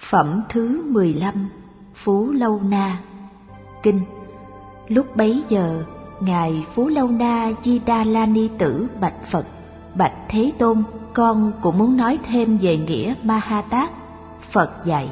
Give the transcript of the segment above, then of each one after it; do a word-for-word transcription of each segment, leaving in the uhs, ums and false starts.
Phẩm thứ mười lăm. Phú Lâu Na. Kinh. Lúc bấy giờ, Ngài Phú Lâu Na Di Đà La Ni Tử bạch Phật: Bạch Thế Tôn, con cũng muốn nói thêm về nghĩa Ma Ha Tát. Phật dạy: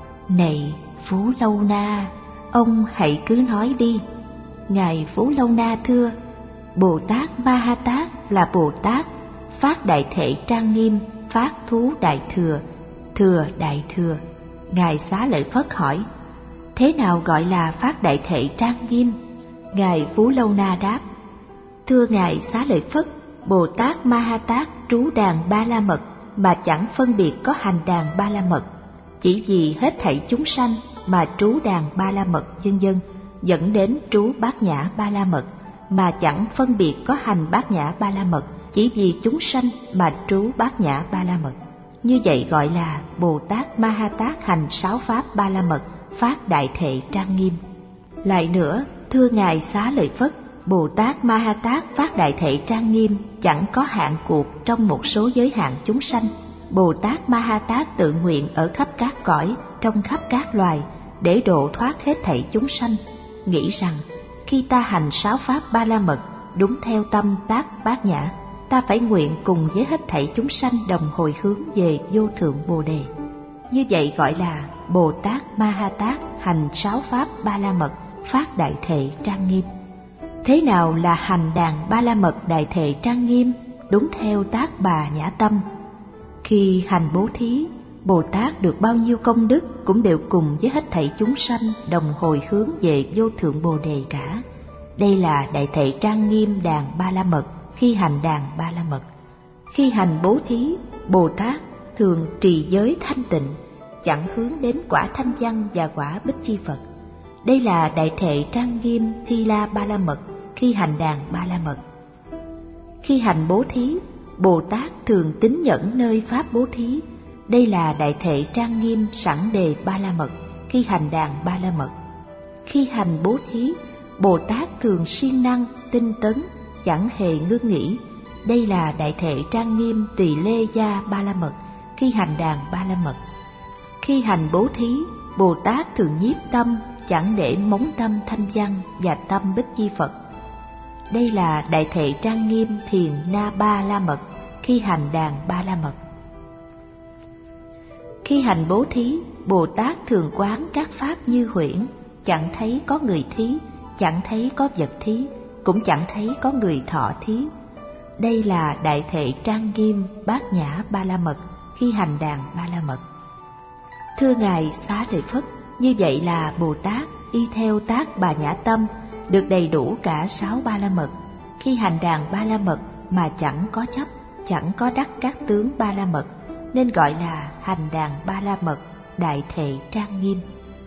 Này Phú Lâu Na, ông hãy cứ nói đi. Ngài Phú Lâu Na thưa: Bồ Tát Ma Ha Tát là Bồ Tát phát đại thể trang nghiêm, phát thú đại thừa, thừa đại thừa. Ngài Xá Lợi Phất hỏi: Thế nào gọi là phát đại thể trang nghiêm? Ngài Phú Lâu Na đáp: Thưa Ngài Xá Lợi Phất, Bồ Tát Ma Ha Tát trú đàn Ba La Mật mà chẳng phân biệt có hành đàn Ba La Mật, chỉ vì hết thảy chúng sanh mà trú đàn Ba La Mật vân vân, dẫn đến trú Bát Nhã Ba La Mật mà chẳng phân biệt có hành Bát Nhã Ba La Mật, chỉ vì chúng sanh mà trú Bát Nhã Ba La Mật. Như vậy gọi là Bồ Tát Ma Ha Tát hành sáu pháp Ba La Mật, phát đại thể trang nghiêm. Lại nữa, thưa Ngài Xá Lợi Phất, Bồ Tát Ma Ha Tát phát đại thể trang nghiêm chẳng có hạn cuộc trong một số giới hạn chúng sanh. Bồ Tát Ma Ha Tát tự nguyện ở khắp các cõi, trong khắp các loài, để độ thoát hết thảy chúng sanh. Nghĩ rằng khi ta hành sáu pháp Ba La Mật đúng theo tâm tác Bát Nhã, ta phải nguyện cùng với hết thảy chúng sanh đồng hồi hướng về vô thượng Bồ Đề. Như vậy gọi là Bồ Tát Ma Ha Tát hành sáu pháp Ba La Mật, phát đại thể trang nghiêm. Thế nào là hành đàn Ba La Mật đại thể trang nghiêm đúng theo tác Bà Nhã tâm? Khi hành bố thí, Bồ Tát được bao nhiêu công đức cũng đều cùng với hết thảy chúng sanh đồng hồi hướng về vô thượng Bồ Đề cả. Đây là đại thể trang nghiêm đàn Ba La Mật khi hành đàn Ba La Mật. Khi hành bố thí, Bồ Tát thường trì giới thanh tịnh, chẳng hướng đến quả thanh văn và quả bích chi Phật. Đây là đại thể trang nghiêm Thi La Ba La Mật khi hành đàn Ba La Mật. Khi hành bố thí, Bồ Tát thường tín nhẫn nơi pháp bố thí. Đây là đại thể trang nghiêm Sẵn Đề Ba La Mật khi hành đàn Ba La Mật. Khi hành bố thí, Bồ Tát thường siêng năng, tinh tấn, chẳng hề ngưng nghỉ. Đây là đại thể trang nghiêm Tỳ Lê Gia Ba La Mật khi hành đàn Ba La Mật. Khi hành bố thí, Bồ Tát thường nhiếp tâm, chẳng để móng tâm thanh văn và tâm bích chi Phật. Đây là đại thể trang nghiêm Thiền Na Ba La Mật khi hành đàn Ba La Mật. Khi hành bố thí, Bồ Tát thường quán các pháp như huyễn, chẳng thấy có người thí, chẳng thấy có vật thí, cũng chẳng thấy có người thọ thí. Đây là đại thể trang nghiêm Bát Nhã Ba La Mật khi hành đàn Ba La Mật. Thưa Ngài Xá Lợi Phất, như vậy là Bồ Tát y theo tác Bà Nhã tâm được đầy đủ cả sáu Ba La Mật khi hành đàn Ba La Mật mà chẳng có chấp, chẳng có đắc các tướng Ba La Mật, nên gọi là hành đàn Ba La Mật đại thể trang nghiêm.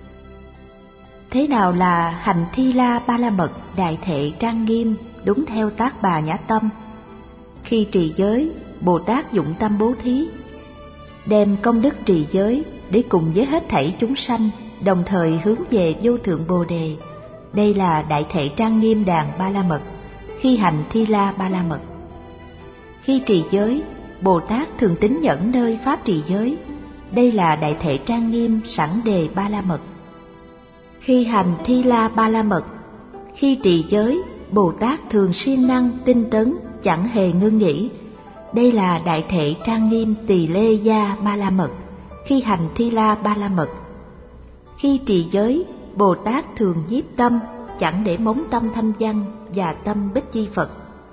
Thế nào là hành Thi La Ba La Mật đại thể trang nghiêm đúng theo tác Bà Nhã tâm? Khi trì giới, Bồ Tát dụng tâm bố thí, đem công đức trì giới để cùng với hết thảy chúng sanh đồng thời hướng về vô thượng Bồ Đề. Đây là đại thể trang nghiêm đàn Ba La Mật khi hành Thi La Ba La Mật. Khi trì giới, Bồ Tát thường tín nhẫn nơi pháp trì giới. Đây là đại thể trang nghiêm Sẵn Đề Ba La Mật. Khi hành Thi La Ba La Mật, khi trì giới, Bồ Tát thường siêng năng, tinh tấn, chẳng hề ngưng nghỉ. Đây là đại thể trang nghiêm Tỳ Lê Gia Ba La Mật khi hành Thi La Ba La Mật. Khi trì giới, Bồ Tát thường nhiếp tâm, chẳng để móng tâm thanh văn và tâm bích chi Phật.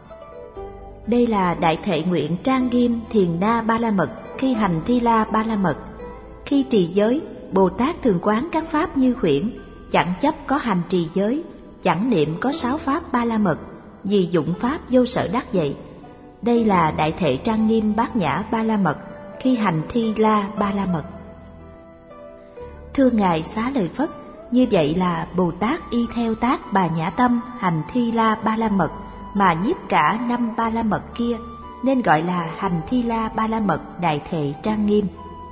Đây là đại thể nguyện trang nghiêm Thiền Na Ba La Mật khi hành Thi La Ba La Mật. Khi trì giới, Bồ Tát thường quán các pháp như huyễn, chẳng chấp có hành trì giới, chẳng niệm có sáu pháp Ba La Mật, vì dụng pháp vô sở đắc vậy. Đây là đại thể trang nghiêm Bát Nhã Ba La Mật khi hành Thi La Ba La Mật. Thưa Ngài Xá Lợi Phất, như vậy là Bồ Tát y theo tác Bà Nhã tâm hành Thi La Ba La Mật mà nhiếp cả năm Ba La Mật kia, nên gọi là hành Thi La Ba La Mật đại thể trang nghiêm.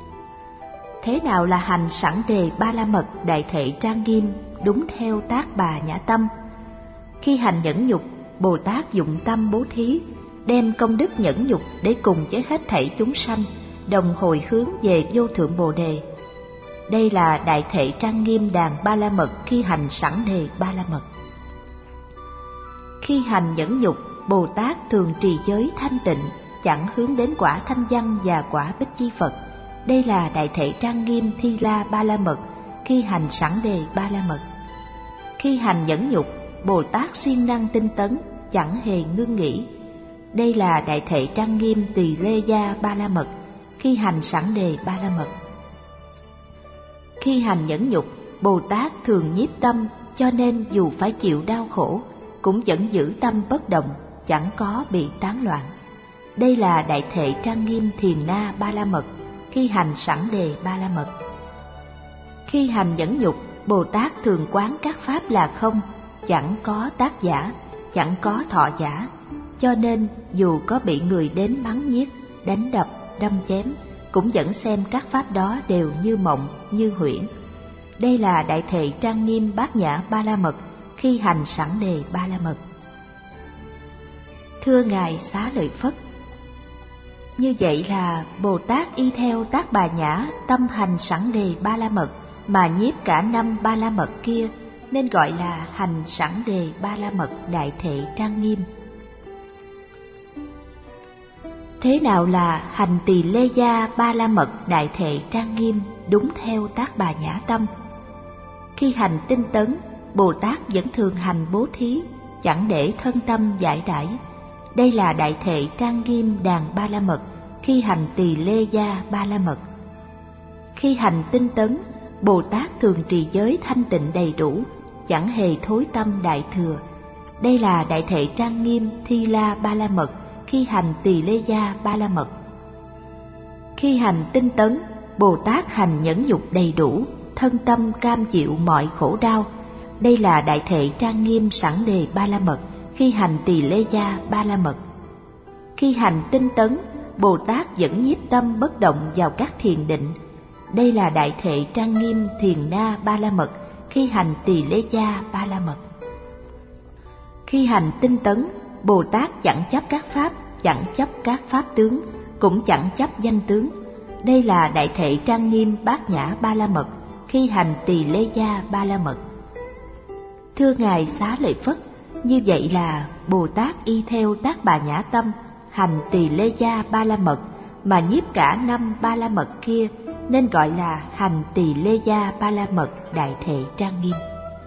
Thế nào là hành Sẵn Đề Ba La Mật đại thể trang nghiêm đúng theo tác Bà Nhã tâm? Khi hành nhẫn nhục, Bồ Tát dụng tâm bố thí, đem công đức nhẫn nhục để cùng với hết thảy chúng sanh đồng hồi hướng về vô thượng Bồ Đề. Đây là đại thể trang nghiêm đàn ba la mật khi hành sẵn đề ba la mật. Khi hành nhẫn nhục, Bồ Tát thường trì giới thanh tịnh, chẳng hướng đến quả thanh văn và quả bích chi Phật. Đây là đại thể trang nghiêm thi la ba la mật khi hành sẵn đề ba la mật. Khi hành nhẫn nhục, Bồ Tát siêng năng tinh tấn, chẳng hề ngưng nghỉ. Đây là đại thể trang nghiêm tỳ lê gia ba la mật khi hành sẵn đề ba la mật. Khi hành nhẫn nhục, Bồ Tát thường nhiếp tâm, cho nên dù phải chịu đau khổ, cũng vẫn giữ tâm bất động, chẳng có bị tán loạn. Đây là đại thể trang nghiêm thiền na ba la mật khi hành sẵn đề ba la mật. Khi hành nhẫn nhục, Bồ Tát thường quán các pháp là không, chẳng có tác giả, chẳng có thọ giả, cho nên dù có bị người đến mắng nhiếc, đánh đập, đâm chém, cũng vẫn xem các pháp đó đều như mộng, như huyễn. Đây là đại thể trang nghiêm bát nhã ba la mật khi hành sẵn đề ba la mật. Thưa Ngài Xá Lợi Phất, như vậy là Bồ Tát y theo tác bà nhã tâm hành sẵn đề ba la mật mà nhiếp cả năm ba la mật kia, nên gọi là hành sẵn đề ba la mật đại thể trang nghiêm. Thế nào là hành tỳ lê gia ba la mật đại thể trang nghiêm đúng theo tác bà nhã tâm? Khi hành tinh tấn, Bồ Tát vẫn thường hành bố thí, chẳng để thân tâm giải đãi. Đây là đại thể trang nghiêm đàn ba la mật khi hành tỳ lê gia ba la mật. Khi hành tinh tấn, Bồ Tát thường trì giới thanh tịnh đầy đủ, chẳng hề thối tâm đại thừa. Đây là đại thể trang nghiêm thi la ba la mật khi hành tỳ lê gia ba la mật. Khi hành tinh tấn, Bồ Tát hành nhẫn nhục đầy đủ, thân tâm cam chịu mọi khổ đau. Đây là đại thể trang nghiêm sẵn đề ba la mật khi hành tỳ lê gia ba la mật. Khi hành tinh tấn, Bồ Tát vẫn nhiếp tâm bất động vào các thiền định. Đây là đại thể trang nghiêm thiền na ba la mật khi hành tỳ lê gia ba la mật. Khi hành tinh tấn, Bồ Tát chẳng chấp các pháp, chẳng chấp các pháp tướng, cũng chẳng chấp danh tướng. Đây là đại thể trang nghiêm bát nhã ba la mật khi hành tỳ lê gia ba la mật. Thưa Ngài Xá Lợi Phất, như vậy là Bồ Tát y theo tác bà nhã tâm hành tỳ lê gia ba la mật mà nhiếp cả năm ba la mật kia, nên gọi là hành tỳ lê gia ba la mật đại thể trang nghiêm.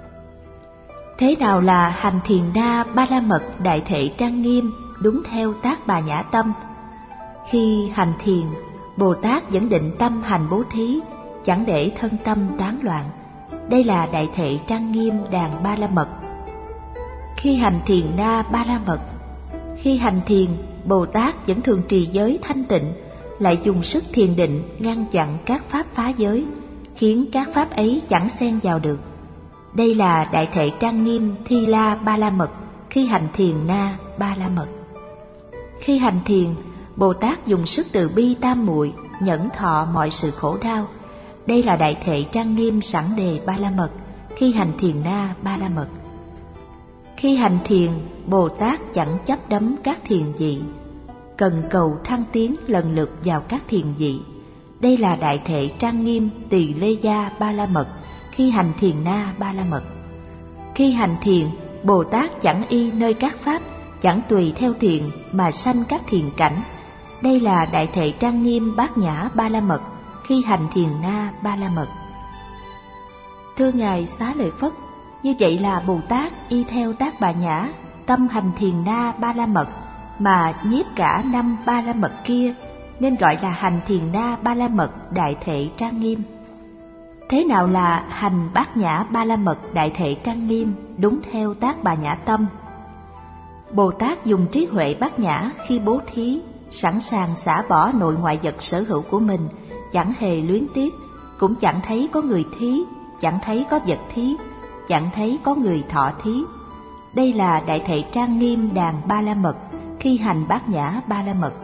Thế nào là hành thiền na ba la mật đại thể trang nghiêm đúng theo tác bà nhã tâm? Khi hành thiền, Bồ Tát vẫn định tâm hành bố thí, chẳng để thân tâm tán loạn. Đây là đại thể trang nghiêm đàn ba la mật. Khi hành thiền na ba la mật, khi hành thiền, Bồ Tát vẫn thường trì giới thanh tịnh, lại dùng sức thiền định ngăn chặn các pháp phá giới, khiến các pháp ấy chẳng xen vào được. Đây là đại thể trang nghiêm thi la ba la mật khi hành thiền na ba la mật. Khi hành thiền, Bồ Tát dùng sức từ bi tam muội nhẫn thọ mọi sự khổ đau. Đây là đại thể trang nghiêm sẵn đề ba la mật khi hành thiền na ba la mật. Khi hành thiền, Bồ Tát chẳng chấp đắm các thiền vị, cần cầu thăng tiến lần lượt vào các thiền vị. Đây là đại thể trang nghiêm tỳ lê gia ba la mật khi hành thiền na ba la mật. Khi hành thiền, Bồ Tát chẳng y nơi các pháp, chẳng tùy theo thiền mà sanh các thiền cảnh. Đây là đại thể trang nghiêm bát nhã ba la mật khi hành thiền na ba la mật. Thưa Ngài Xá Lợi Phất, như vậy là Bồ Tát y theo tác bà nhã tâm hành thiền na ba la mật mà nhiếp cả năm ba la mật kia, nên gọi là hành thiền na ba la mật đại thể trang nghiêm. Thế nào là hành bát nhã ba la mật đại thể trang nghiêm đúng theo tác bà nhã tâm? Bồ Tát dùng trí huệ bát nhã khi bố thí, sẵn sàng xả bỏ nội ngoại vật sở hữu của mình, chẳng hề luyến tiếc, cũng chẳng thấy có người thí, chẳng thấy có vật thí, chẳng thấy có người thọ thí. Đây là đại thể trang nghiêm đàn ba la mật khi hành bát nhã ba la mật.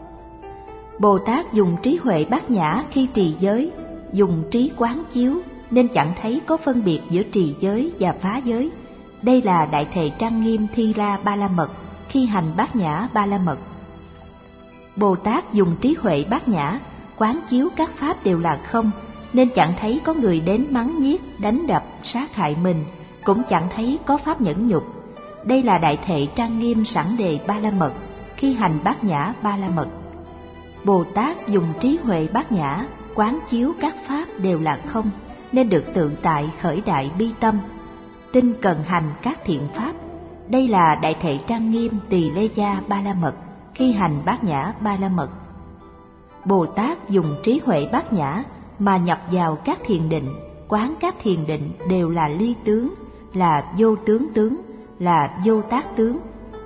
Bồ Tát dùng trí huệ bát nhã khi trì giới, dùng trí quán chiếu, nên chẳng thấy có phân biệt giữa trì giới và phá giới. Đây là đại thể trang nghiêm thi la ba la mật khi hành bát nhã ba la mật. Bồ Tát dùng trí huệ bát nhã quán chiếu các pháp đều là không, nên chẳng thấy có người đến mắng nhiếc, đánh đập, sát hại mình, cũng chẳng thấy có pháp nhẫn nhục. Đây là đại thệ trang nghiêm sẵn đề ba la mật khi hành bát nhã ba la mật. Bồ Tát dùng trí huệ bát nhã quán chiếu các pháp đều là không, nên được tự tại khởi đại bi tâm, tinh cần hành các thiện pháp. Đây là đại thệ trang nghiêm tỳ lê gia ba la mật khi hành bát nhã ba la mật. Bồ Tát dùng trí huệ bát nhã mà nhập vào các thiền định, quán các thiền định đều là ly tướng, là vô tướng tướng, là vô tác tướng.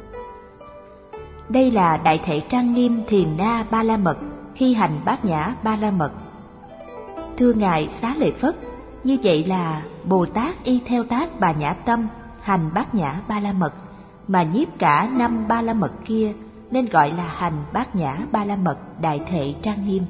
Đây là đại thệ trang nghiêm thiền na ba la mật khi hành bát nhã ba la mật. Thưa Ngài Xá Lợi Phất, như vậy là Bồ Tát y theo tác bà nhã tâm hành bát nhã ba la mật, mà nhiếp cả năm ba la mật kia, nên gọi là hành bát nhã ba la mật đại thệ trang nghiêm.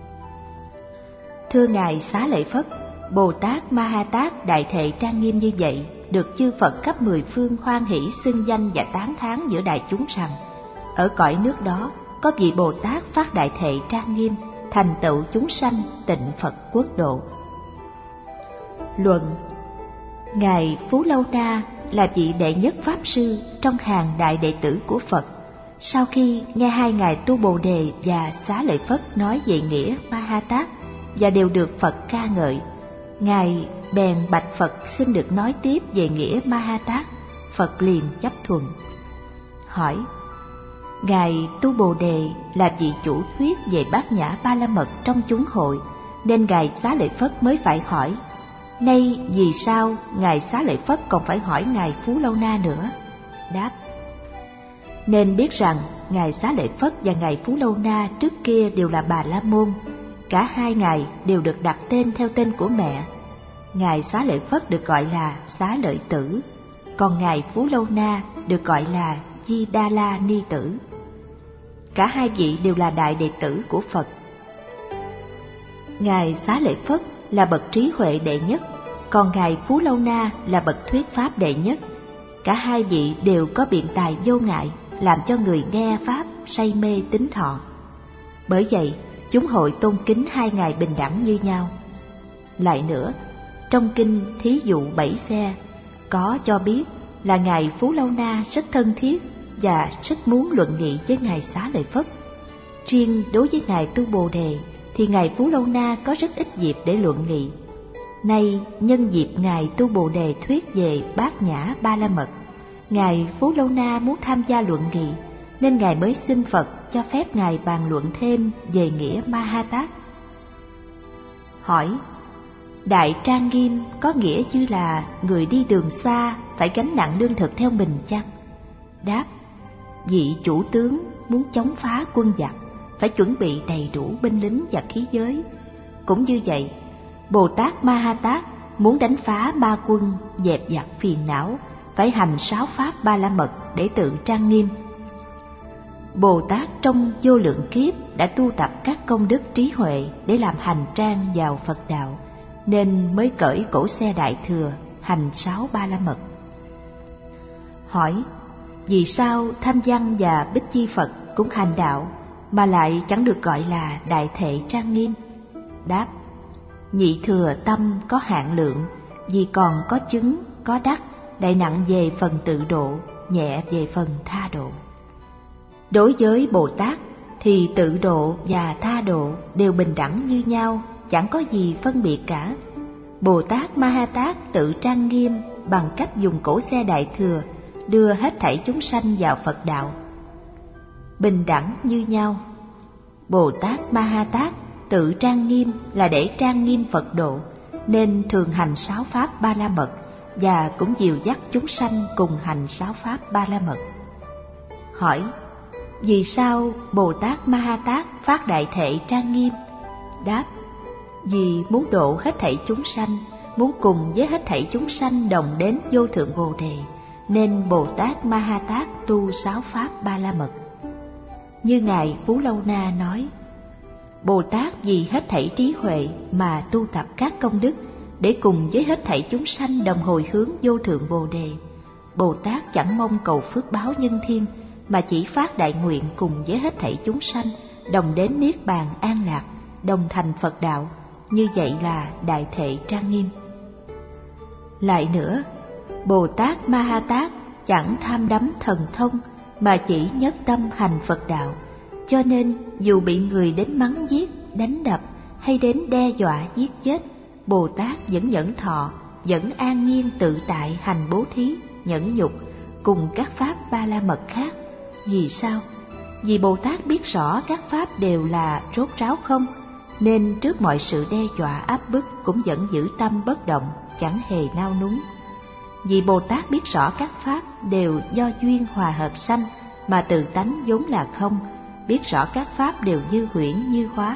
Thưa Ngài Xá Lợi Phất, Bồ Tát Ma Ha Tát đại thệ trang nghiêm như vậy, được chư Phật khắp mười phương hoan hỷ xưng danh và tán thán giữa đại chúng rằng, ở cõi nước đó có vị Bồ Tát phát đại thệ trang nghiêm, thành tựu chúng sanh tịnh Phật quốc độ. Luận: Ngài Phú Lâu Na là vị đệ nhất pháp sư trong hàng đại đệ tử của Phật. Sau khi nghe hai ngài Tu Bồ Đề và Xá Lợi Phất nói về nghĩa Ma Ha Tát và đều được Phật ca ngợi, ngài bèn bạch Phật xin được nói tiếp về nghĩa Ma Ha Tát. Phật liền chấp thuận. Hỏi: Ngài Tu Bồ Đề là vị chủ thuyết về bát nhã ba la mật trong chúng hội, nên ngài Xá Lợi Phất mới phải hỏi. Nay vì sao ngài Xá Lợi Phất còn phải hỏi ngài Phú Lâu Na nữa? Đáp: Nên biết rằng ngài Xá Lợi Phất và ngài Phú Lâu Na trước kia đều là Bà La Môn. Cả hai ngài đều được đặt tên theo tên của mẹ. Ngài Xá Lợi Phất được gọi là Xá Lợi Tử, còn ngài Phú Lâu Na được gọi là Di Đà La Ni Tử. Cả hai vị đều là đại đệ tử của Phật. Ngài Xá Lợi Phất là bậc trí huệ đệ nhất, còn ngài Phú Lâu Na là bậc thuyết pháp đệ nhất. Cả hai vị đều có biện tài vô ngại, làm cho người nghe pháp say mê tín thọ. Bởi vậy, chúng hội tôn kính hai ngài bình đẳng như nhau. Lại nữa, trong kinh Thí dụ bảy xe có cho biết là ngài Phú Lâu Na rất thân thiết và rất muốn luận nghị với ngài Xá Lợi Phất. Riêng đối với ngài Tu Bồ Đề thì ngài Phú Lâu Na có rất ít dịp để luận nghị. Nay nhân dịp ngài Tu Bồ Đề thuyết về bát nhã ba la mật, ngài Phú Lâu Na muốn tham gia luận nghị, nên ngài mới xin Phật cho phép ngài bàn luận thêm về nghĩa Ma Ha Tát. Hỏi: Đại trang nghiêm có nghĩa như là người đi đường xa phải gánh nặng lương thực theo mình chăng? Đáp: Vị chủ tướng muốn chống phá quân giặc phải chuẩn bị đầy đủ binh lính và khí giới. Cũng như vậy, Bồ Tát Ma Ha Tát muốn đánh phá ma quân, dẹp giặc phiền não, phải hành sáu pháp ba la mật để tự trang nghiêm. Bồ Tát trong vô lượng kiếp đã tu tập các công đức trí huệ để làm hành trang vào Phật đạo, nên mới cởi cổ xe Đại Thừa hành sáu ba la mật. Hỏi: Vì sao Thanh Văn và Bích Chi Phật cũng hành đạo mà lại chẳng được gọi là đại thệ trang nghiêm? Đáp: Nhị thừa tâm có hạn lượng, vì còn có chứng, có đắc, đại nặng về phần tự độ, nhẹ về phần tha độ. Đối với Bồ Tát thì tự độ và tha độ đều bình đẳng như nhau, chẳng có gì phân biệt cả. Bồ Tát Ma Ha Tát tự trang nghiêm bằng cách dùng cổ xe Đại Thừa đưa hết thảy chúng sanh vào Phật đạo, bình đẳng như nhau. Bồ Tát Ma Ha Tát tự trang nghiêm là để trang nghiêm Phật độ, nên thường hành sáu pháp ba la mật và cũng dìu dắt chúng sanh cùng hành sáu pháp ba la mật. Hỏi: Vì sao Bồ Tát Ma Ha Tát phát đại thệ trang nghiêm? Đáp: Vì muốn độ hết thảy chúng sanh, muốn cùng với hết thảy chúng sanh đồng đến vô thượng Bồ Đề, nên Bồ Tát Ma Ha Tát tu sáu pháp ba la mật. Như ngài Phú Lâu Na nói, Bồ Tát vì hết thảy trí huệ mà tu tập các công đức để cùng với hết thảy chúng sanh đồng hồi hướng vô thượng Bồ Đề. Bồ Tát chẳng mong cầu phước báo nhân thiên, mà chỉ phát đại nguyện cùng với hết thảy chúng sanh đồng đến niết bàn an lạc, đồng thành Phật đạo, như vậy là đại thệ trang nghiêm. Lại nữa, Bồ Tát Ma Ha Tát chẳng tham đắm thần thông mà chỉ nhất tâm hành Phật đạo, cho nên dù bị người đến mắng giết, đánh đập hay đến đe dọa giết chết, Bồ Tát vẫn nhẫn thọ, vẫn an nhiên tự tại hành bố thí, nhẫn nhục cùng các pháp ba la mật khác. Vì sao? Vì Bồ Tát biết rõ các pháp đều là rốt ráo không, nên trước mọi sự đe dọa áp bức cũng vẫn giữ tâm bất động, chẳng hề nao núng. Vì Bồ Tát biết rõ các pháp đều do duyên hòa hợp sanh, mà tự tánh vốn là không, biết rõ các pháp đều như huyễn như hóa,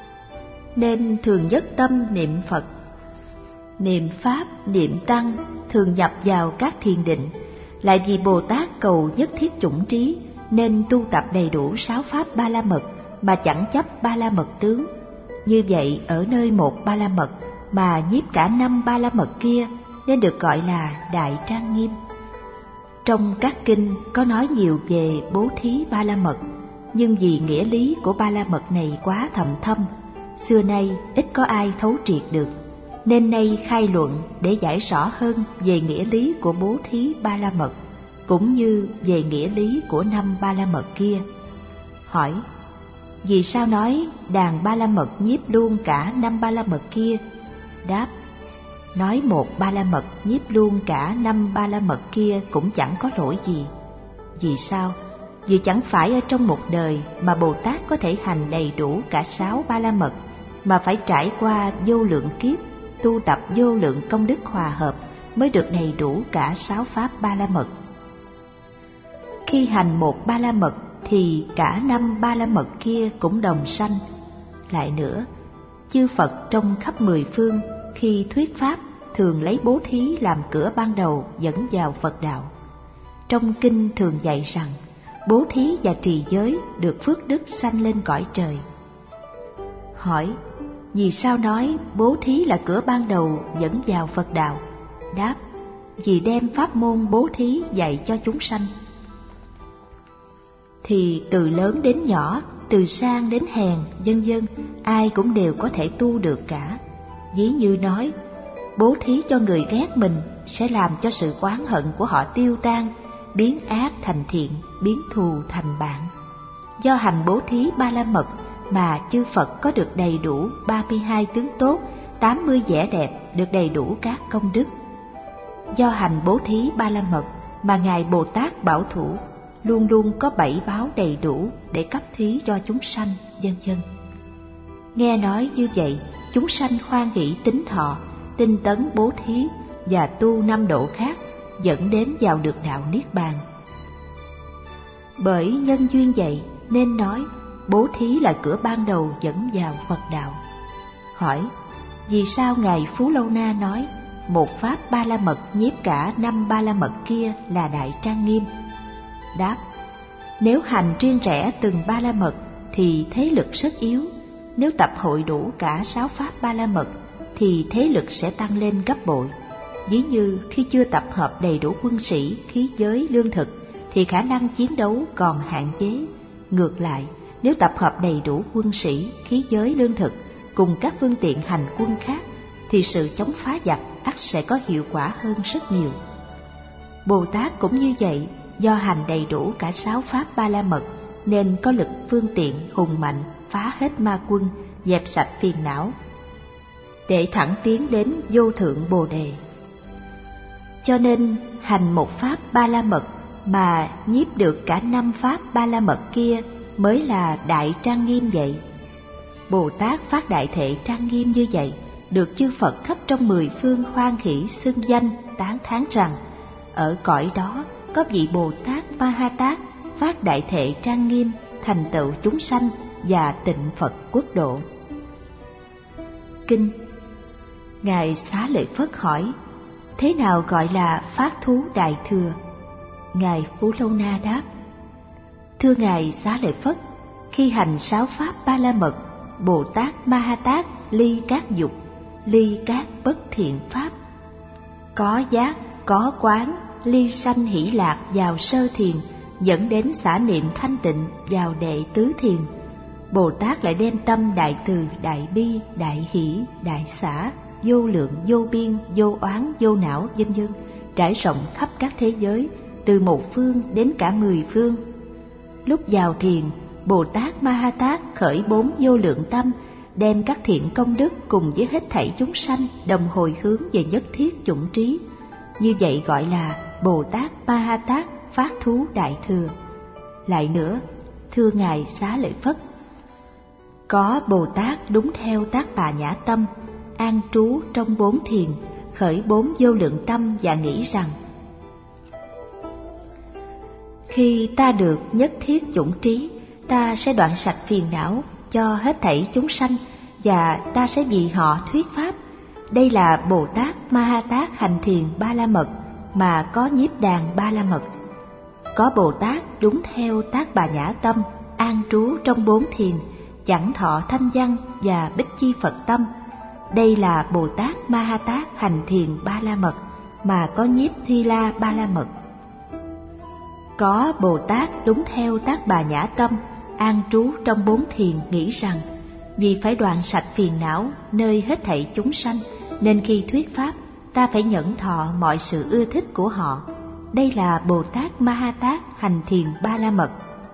nên thường nhất tâm niệm Phật, niệm Pháp, niệm Tăng, thường nhập vào các thiền định. Lại vì Bồ Tát cầu nhất thiết chủng trí, nên tu tập đầy đủ sáu pháp ba la mật mà chẳng chấp ba la mật tướng. Như vậy ở nơi một ba la mật mà nhiếp cả năm ba la mật kia, nên được gọi là đại trang nghiêm. Trong các kinh có nói nhiều về bố thí ba la mật, nhưng vì nghĩa lý của ba la mật này quá thầm thâm, xưa nay ít có ai thấu triệt được, nên nay khai luận để giải rõ hơn về nghĩa lý của bố thí ba la mật, cũng như về nghĩa lý của năm ba la mật kia. Hỏi: vì sao nói đàn ba la mật nhiếp luôn cả năm ba la mật kia? Đáp: nói một ba la mật nhiếp luôn cả năm ba la mật kia cũng chẳng có lỗi gì. Vì sao? Vì chẳng phải ở trong một đời mà Bồ Tát có thể hành đầy đủ cả sáu ba la mật, mà phải trải qua vô lượng kiếp, tu tập vô lượng công đức hòa hợp mới được đầy đủ cả sáu pháp ba la mật. Khi hành một ba la mật thì cả năm ba la mật kia cũng đồng sanh. Lại nữa, chư Phật trong khắp mười phương khi thuyết pháp thường lấy bố thí làm cửa ban đầu dẫn vào Phật đạo. Trong kinh thường dạy rằng bố thí và trì giới được phước đức sanh lên cõi trời. Hỏi: vì sao nói bố thí là cửa ban đầu dẫn vào Phật đạo? Đáp: vì đem pháp môn bố thí dạy cho chúng sanh, thì từ lớn đến nhỏ, từ sang đến hèn, vân vân, ai cũng đều có thể tu được cả. Ví như nói, bố thí cho người ghét mình sẽ làm cho sự oán hận của họ tiêu tan, biến ác thành thiện, biến thù thành bạn. Do hành bố thí ba la mật mà chư Phật có được đầy đủ ba mươi hai tướng tốt, tám mươi vẻ đẹp, được đầy đủ các công đức. Do hành bố thí ba la mật mà Ngài Bồ Tát Bảo Thủ luôn luôn có bảy báo đầy đủ để cấp thí cho chúng sanh, vân vân. Nghe nói như vậy, chúng sanh hoan hỷ tín thọ, tinh tấn bố thí và tu năm độ khác, dẫn đến vào được đạo niết bàn. Bởi nhân duyên vậy nên nói bố thí là cửa ban đầu dẫn vào Phật đạo. Hỏi: vì sao Ngài Phú Lâu Na nói một pháp ba la mật nhiếp cả năm ba la mật kia là đại trang nghiêm? Đáp: nếu hành riêng rẽ từng ba la mật thì thế lực rất yếu, nếu tập hội đủ cả sáu pháp ba la mật thì thế lực sẽ tăng lên gấp bội. Ví như khi chưa tập hợp đầy đủ quân sĩ, khí giới, lương thực thì khả năng chiến đấu còn hạn chế. Ngược lại, nếu tập hợp đầy đủ quân sĩ, khí giới, lương thực cùng các phương tiện hành quân khác thì sự chống phá giặc ắt sẽ có hiệu quả hơn rất nhiều. Bồ Tát cũng như vậy, do hành đầy đủ cả sáu pháp ba la mật nên có lực phương tiện hùng mạnh, phá hết ma quân, dẹp sạch phiền não, để thẳng tiến đến vô thượng Bồ Đề. Cho nên hành một pháp ba la mật mà nhiếp được cả năm pháp ba la mật kia mới là đại trang nghiêm vậy. Bồ Tát phát đại thệ trang nghiêm như vậy, được chư Phật khắp trong mười phương hoan hỷ xưng danh tán thán rằng ở cõi đó có vị Bồ Tát Ma Ha Tát phát đại thệ trang nghiêm, thành tựu chúng sanh và tịnh Phật quốc độ. Kinh. Ngài Xá Lợi Phất hỏi: thế nào gọi là phát thú đại thừa? Ngài Phú Lâu Na đáp: thưa Ngài Xá Lợi Phất, khi hành sáu pháp ba la mật, Bồ Tát Ma Ha Tát ly các dục, ly các bất thiện pháp, có giác, có quán, ly sanh hỷ lạc vào sơ thiền, dẫn đến xả niệm thanh tịnh vào đệ tứ thiền. Bồ Tát lại đem tâm đại từ, đại bi, đại hỷ, đại xả, vô lượng, vô biên, vô oán, vô não, vân vân trải rộng khắp các thế giới, từ một phương đến cả mười phương. Lúc vào thiền, Bồ Tát Ma Ha Tát khởi bốn vô lượng tâm, đem các thiện công đức cùng với hết thảy chúng sanh đồng hồi hướng về nhất thiết chủng trí. Như vậy gọi là Bồ Tát Ma Ha Tát phát thú đại thừa. Lại nữa, thưa Ngài Xá Lợi Phất, có Bồ Tát đúng theo Tác Bà Nhã Tâm, an trú trong bốn thiền, khởi bốn vô lượng tâm và nghĩ rằng: khi ta được nhất thiết chủng trí, ta sẽ đoạn sạch phiền não cho hết thảy chúng sanh, và ta sẽ vì họ thuyết pháp. Đây là Bồ Tát Ma Ha Tát hành thiền Ba La Mật mà có nhiếp đàn Ba La Mật. Có Bồ Tát đúng theo Tác Bà Nhã Tâm, an trú trong bốn thiền, chẳng thọ thanh văn và bích chi Phật tâm. Đây là Bồ Tát Ma Ha Tát hành thiền Ba La Mật mà có nhiếp Thi La Ba La Mật. Có Bồ Tát đúng theo Tác Bà Nhã Tâm, an trú trong bốn thiền, nghĩ rằng: vì phải đoạn sạch phiền não nơi hết thảy chúng sanh, nên khi thuyết pháp ta phải nhẫn thọ mọi sự ưa thích của họ. Đây là Bồ Tát Ma Ha Tát hành thiền Ba La Mật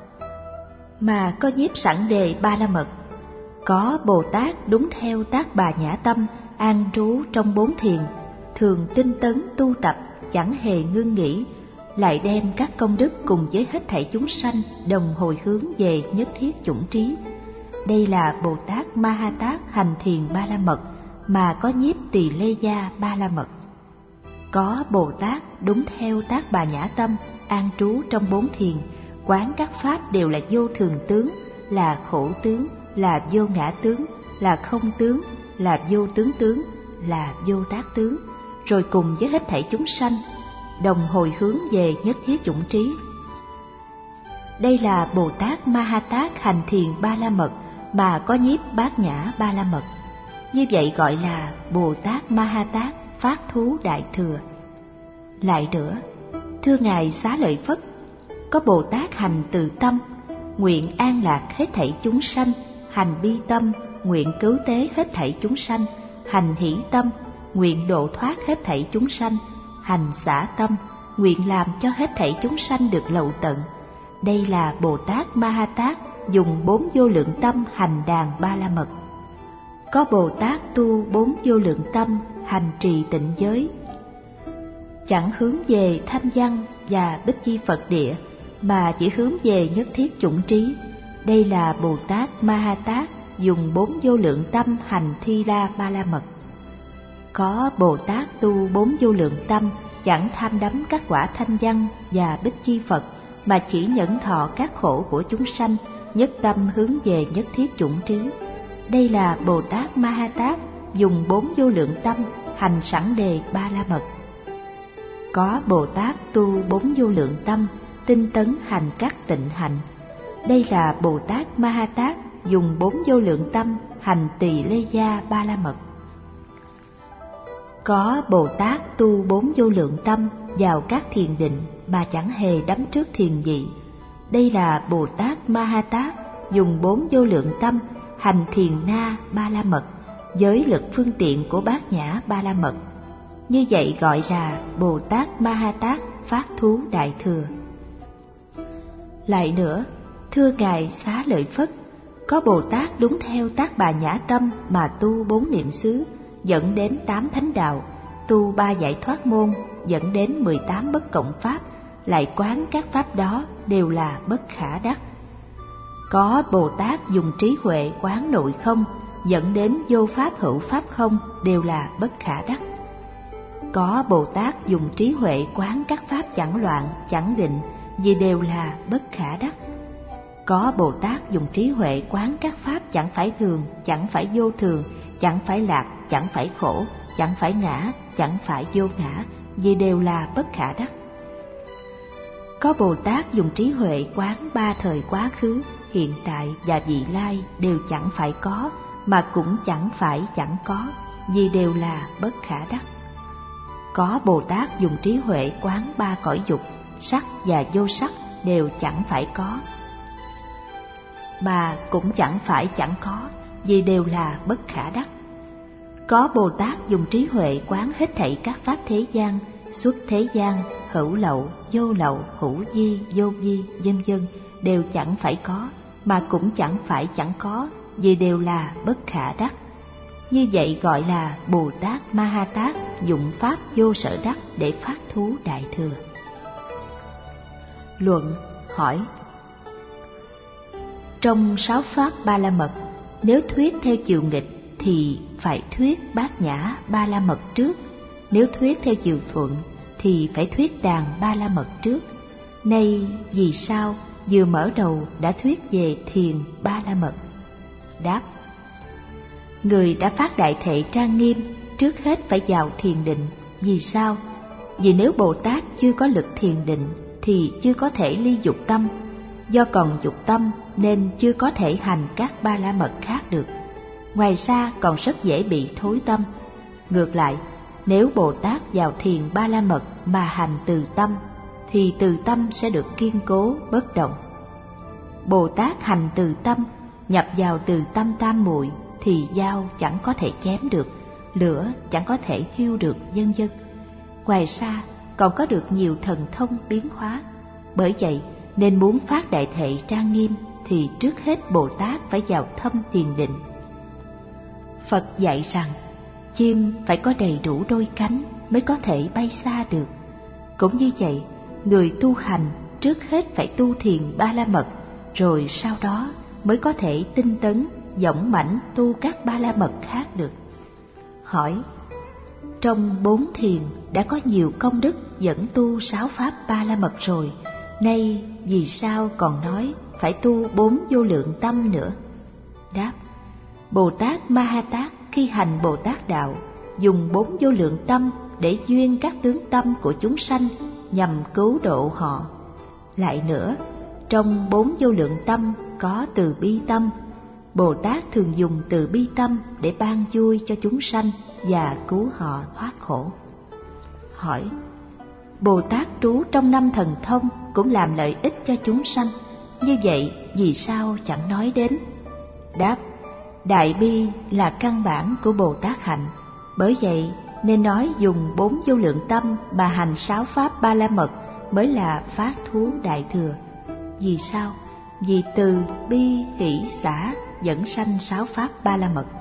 mà có nhiếp sẵn đề Ba La Mật. Có Bồ Tát đúng theo Tác Bà Nhã Tâm, an trú trong bốn thiền, thường tinh tấn tu tập, chẳng hề ngưng nghỉ, lại đem các công đức cùng với hết thảy chúng sanh đồng hồi hướng về nhất thiết chủng trí. Đây là Bồ Tát Ma Ha Tát hành thiền Ba La Mật mà có nhiếp Tỳ Lê Gia Ba La Mật. Có Bồ Tát đúng theo Tác Bà Nhã Tâm, an trú trong bốn thiền, quán các pháp đều là vô thường tướng, là khổ tướng, là vô ngã tướng, là không tướng, là vô tướng tướng, là vô tác tướng, rồi cùng với hết thảy chúng sanh đồng hồi hướng về nhất thiết chủng trí. Đây là Bồ Tát Ma Ha Tát hành thiền Ba La Mật mà có nhiếp Bát Nhã Ba La Mật. Như vậy gọi là Bồ Tát Ma Ha Tát phát thú đại thừa. Lại nữa, thưa Ngài Xá Lợi Phất, có Bồ Tát hành từ tâm, nguyện an lạc hết thảy chúng sanh, hành bi tâm, nguyện cứu tế hết thảy chúng sanh, hành hỷ tâm, nguyện độ thoát hết thảy chúng sanh, hành xả tâm, nguyện làm cho hết thảy chúng sanh được lậu tận. Đây là Bồ Tát Ma Ha Tát dùng bốn vô lượng tâm hành đàn Ba La Mật. Có Bồ Tát tu bốn vô lượng tâm hành trì tịnh giới, chẳng hướng về thanh văn và bích chi Phật địa, mà chỉ hướng về nhất thiết chủng trí. Đây là Bồ Tát Ma Ha Tát dùng bốn vô lượng tâm hành Thi La Ba La Mật. Có Bồ Tát tu bốn vô lượng tâm, chẳng tham đắm các quả thanh văn và bích chi Phật, mà chỉ nhẫn thọ các khổ của chúng sanh, nhất tâm hướng về nhất thiết chủng trí. Đây là Bồ Tát Ma Ha Tát dùng bốn vô lượng tâm hành sẵn đề Ba La Mật. Có Bồ Tát tu bốn vô lượng tâm, tinh tấn hành các tịnh hạnh. Đây là Bồ Tát Ma Ha Tát dùng bốn vô lượng tâm hành Tỳ Lê Gia Ba La Mật. Có Bồ Tát tu bốn vô lượng tâm vào các thiền định mà chẳng hề đắm trước thiền vị. Đây là Bồ Tát Ma Ha Tát dùng bốn vô lượng tâm hành thiền na Ba La Mật với lực phương tiện của Bát Nhã Ba La Mật. Như vậy gọi là Bồ Tát Ma Ha Tát phát thú đại thừa. Lại nữa, thưa Ngài Xá Lợi Phất, có Bồ Tát đúng theo Tác Bà Nhã Tâm mà tu bốn niệm xứ, dẫn đến tám thánh đạo, tu ba giải thoát môn, dẫn đến mười tám bất cộng pháp, lại quán các pháp đó đều là bất khả đắc. Có Bồ Tát dùng trí huệ quán nội không, dẫn đến vô pháp hữu pháp không, đều là bất khả đắc. Có Bồ Tát dùng trí huệ quán các pháp chẳng loạn, chẳng định, vì đều là bất khả đắc. Có Bồ Tát dùng trí huệ quán các pháp chẳng phải thường, chẳng phải vô thường, chẳng phải lạc, chẳng phải khổ, chẳng phải ngã, chẳng phải vô ngã, vì đều là bất khả đắc. Có Bồ Tát dùng trí huệ quán ba thời quá khứ, hiện tại và vị lai đều chẳng phải có, mà cũng chẳng phải chẳng có, vì đều là bất khả đắc. Có Bồ Tát dùng trí huệ quán ba cõi dục, sắc và vô sắc đều chẳng phải có, mà cũng chẳng phải chẳng có, vì đều là bất khả đắc. Có Bồ Tát dùng trí huệ quán hết thảy các pháp thế gian, xuất thế gian, hữu lậu, vô lậu, hữu vi, vô vi, vân vân, đều chẳng phải có, mà cũng chẳng phải chẳng có, vì đều là bất khả đắc. Như vậy gọi là Bồ Tát Ma Ha Tát dụng pháp vô sở đắc để phát thú đại thừa. Luận hỏi: trong sáu pháp ba la mật, nếu thuyết theo chiều nghịch thì phải thuyết bát nhã ba la mật trước, nếu thuyết theo chiều thuận thì phải thuyết đàn ba la mật trước. Nay vì sao vừa mở đầu đã thuyết về thiền ba la mật? Đáp: người đã phát đại thệ trang nghiêm, trước hết phải vào thiền định. Vì sao? Vì nếu Bồ Tát chưa có lực thiền định thì chưa có thể ly dục tâm, do còn dục tâm nên chưa có thể hành các ba la mật khác được. Ngoài ra còn rất dễ bị thối tâm. Ngược lại, nếu Bồ Tát vào thiền ba la mật mà hành từ tâm thì từ tâm sẽ được kiên cố bất động. Bồ Tát hành từ tâm, nhập vào từ tâm tam muội thì dao chẳng có thể chém được, lửa chẳng có thể thiêu được, vân vân. Ngoài ra còn có được nhiều thần thông biến hóa. Bởi vậy nên muốn phát đại thệ trang nghiêm thì trước hết Bồ Tát phải vào thâm thiền định. Phật dạy rằng chim phải có đầy đủ đôi cánh mới có thể bay xa được. Cũng như vậy, người tu hành trước hết phải tu thiền ba la mật, rồi sau đó mới có thể tinh tấn, dõng mãnh tu các ba la mật khác được. Hỏi: trong bốn thiền đã có nhiều công đức dẫn tu sáu pháp ba la mật rồi, nay vì sao còn nói phải tu bốn vô lượng tâm nữa? Đáp: Bồ Tát Ma Ha Tát khi hành Bồ Tát đạo dùng bốn vô lượng tâm để duyên các tướng tâm của chúng sanh nhằm cứu độ họ. Lại nữa, trong bốn vô lượng tâm có từ bi tâm. Bồ Tát thường dùng từ bi tâm để ban vui cho chúng sanh và cứu họ thoát khổ. Hỏi: Bồ Tát trú trong năm thần thông cũng làm lợi ích cho chúng sanh, như vậy vì sao chẳng nói đến? Đáp: đại bi là căn bản của Bồ Tát hạnh, bởi vậy nên nói dùng bốn vô lượng tâm mà hành sáu pháp ba la mật mới là phát thú đại thừa. Vì sao? Vì từ bi hỷ xả dẫn sanh sáu pháp ba la mật.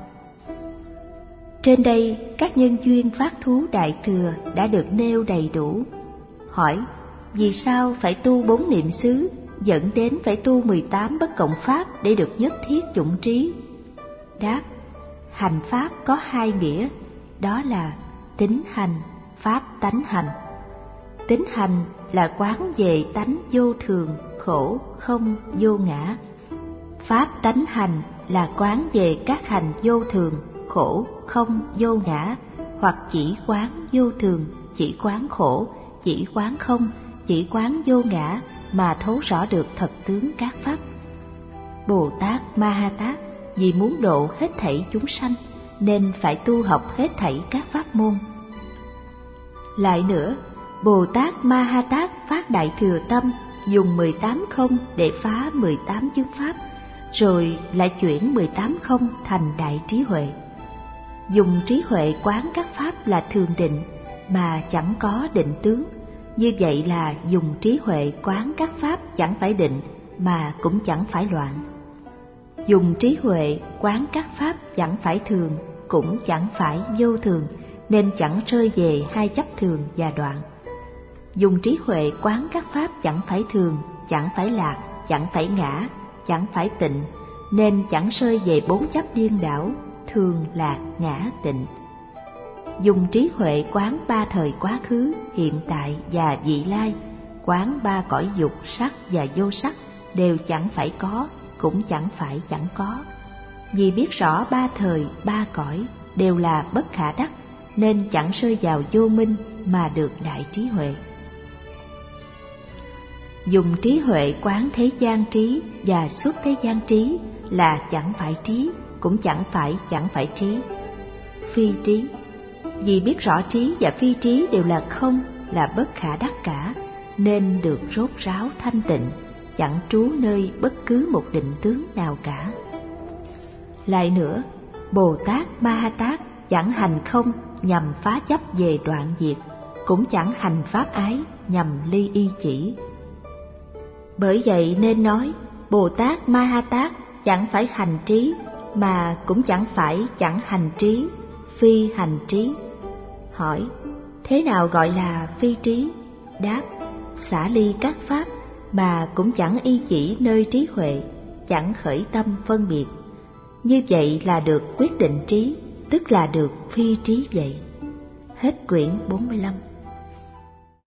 Trên đây các nhân duyên phát thú đại thừa đã được nêu đầy đủ. Hỏi: vì sao phải tu bốn niệm xứ, dẫn đến phải tu mười tám bất cộng pháp để được nhất thiết chủng trí? Đáp: hành pháp có hai nghĩa, đó là tín hành, pháp tánh hành. Tín hành là quán về tánh vô thường, khổ, không, vô ngã. Pháp tánh hành là quán về các hành vô thường, khổ, không, vô ngã, hoặc chỉ quán vô thường, chỉ quán khổ, chỉ quán không, chỉ quán vô ngã mà thấu rõ được thật tướng các pháp. Bồ Tát Ma Ha Tát vì muốn độ hết thảy chúng sanh nên phải tu học hết thảy các pháp môn. Lại nữa, Bồ Tát Ma Ha Tát phát đại thừa tâm dùng mười tám không để phá mười tám chướng pháp, rồi lại chuyển mười tám không thành đại trí huệ. Dùng trí huệ quán các pháp là thường định mà chẳng có định tướng, như vậy là dùng trí huệ quán các pháp chẳng phải định mà cũng chẳng phải loạn. Dùng trí huệ quán các pháp chẳng phải thường cũng chẳng phải vô thường, nên chẳng rơi về hai chấp thường và đoạn. Dùng trí huệ quán các pháp chẳng phải thường, chẳng phải lạc, chẳng phải ngã, chẳng phải tịnh, nên chẳng rơi về bốn chấp điên đảo, thường, lạc, ngã, tịnh. Dùng trí huệ quán ba thời quá khứ, hiện tại và vị lai, quán ba cõi dục, sắc và vô sắc đều chẳng phải có, cũng chẳng phải chẳng có. Vì biết rõ ba thời, ba cõi đều là bất khả đắc, nên chẳng rơi vào vô minh mà được đại trí huệ. Dùng trí huệ quán thế gian trí và xuất thế gian trí là chẳng phải trí, cũng chẳng phải chẳng phải trí. Phi trí, vì biết rõ trí và phi trí đều là không, là bất khả đắc cả, nên được rốt ráo thanh tịnh, chẳng trú nơi bất cứ một định tướng nào cả. Lại nữa, Bồ Tát Ma Ha Tát chẳng hành không nhằm phá chấp về đoạn diệt, cũng chẳng hành pháp ái nhằm ly y chỉ. Bởi vậy nên nói Bồ Tát Ma Ha Tát chẳng phải hành trí, mà cũng chẳng phải chẳng hành trí, phi hành trí. Hỏi, thế nào gọi là phi trí? Đáp, xả ly các pháp mà cũng chẳng y chỉ nơi trí huệ, chẳng khởi tâm phân biệt. Như vậy là được quyết định trí, tức là được phi trí vậy. Hết quyển bốn mươi lăm.